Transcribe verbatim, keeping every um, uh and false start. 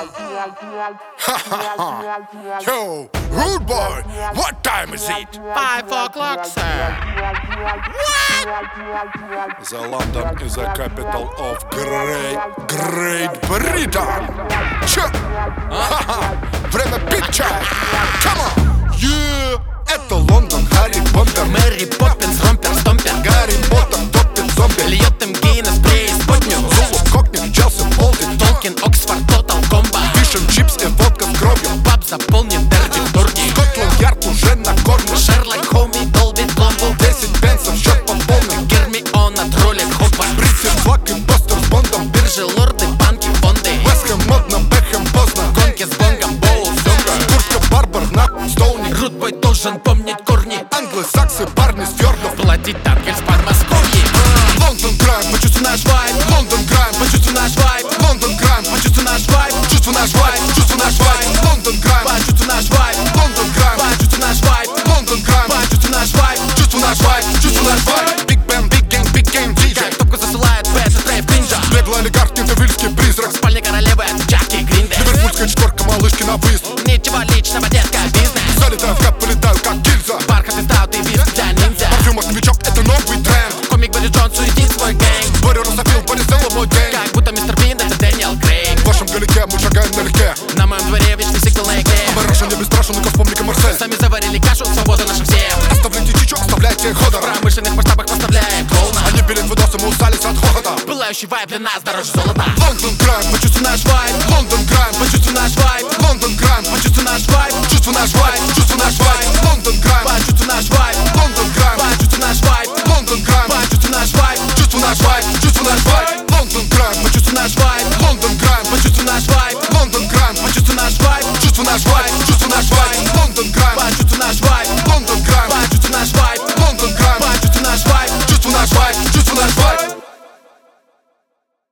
Yo, rude boy, what time is it? Five o'clock, sir. What? The London is the capital of Great, Great Britain. Чё? Время пить чай. Come on. Yeah. Это Лондон, Гарри Поттер, Мэри Поппинс, Ромпер, Стомпер. Гарри Поттер топит зомби. Льет им Гиннес, преисподнюю. Зулу, Кокни, Челси, Олдин, Толкин, Оксфорд, Тотал Комбо. Фишем, чипс и водка с кровью. Паб заполнен дерби в турне. Скотланд-Ярд уже на корме. Шерлок Холмс долбит пломбу. Десять пенсов, счет пополнен. Гермиона троллит Хогвартс. Бритси, флаг и постер с Бондом. Биржи, лорды, банки, фонды. Вестхэм модно, Бекхэм поздно. Гонки с бонгом, боул, сёмга. Куртка, Барбар, на Стоуни. Рудбой должен помнить корни. Англосаксы, парни с фьордов. Платить ангель с Подмосковья. Лондон Грайм, Почувствуй наш вайб. Лондон Грайм, Почувствуй наш вайб. Лондон Грайм, Почувствуй наш вайб. чувствуй наш вайб, чувствуй наш вайб. Лондон Грайм, Почувствуй наш вайб. Лондон Грайм, Почувствуй наш вайб. Лондон Грайм, Почувствуй наш вайб. чувствуй наш вайб, чувствуй наш вайб. Биг Бен, Биг Гейм, Биг Гейм, диджей. Как топку засылает Бэт, Трейв Нинджа. Беглый олигарх, кентавильский призрак. Спальня королевы, это Джаки и Гриндер. Ливерпульская четверка, малышки на выезд. Ничего личного, детка, бизнес. Залетаю в кап, полетаю как гильза. Бархатный стаут и виски для ниндзя. Парфюм от новичок, это новый тренд. Комик Барри Джонс суетит свой гэнг. Борю Рософил, Бориселло, мой день. Как будто мистер Бин, это Дэниел Крейг. В вашем галике мы шагаем налегке. На моем дворе вечный сиквел на игре. Барашен, я бесстрашен, ну-ка вспомни-ка Марсель. Сами заварили кашу, свобода наша всем. Оставляйте чичу, оставляйте хода. В промышленных масштабах поставляем клоуна. Они билет выдался, мы усались от хохота. Пылающий вайб для нас дороже золота. Лондон Грайм, Почувствуй наш вайб. Лондон Грайм, Почувствуй наш вайб. Лондон Грайм, Почувствуй наш вайб. чувствуй наш вайб, чувствуй наш вайб. Лондон Грайм, Почувствуй наш вайб. Лондон Грайм, Почувствуй наш вайб. Лондон Грайм, Почувствуй наш вайб. чувствуй наш вайб, чувствуй наш вайб. Лондон Грайм, Почувствуй наш вайб. Лондон Грайм, Почувствуй наш вайб. Лондон Грайм, Почувствуй наш вайб. чувствуй наш вайб, чувствуй наш вайб. Лондон Грайм, Почувствуй наш вайб. Лондон Грайм, Почувствуй наш вайб. Лондон Грайм, Почувствуй наш вайб. чувствуй наш вайб, чувствуй наш вайб.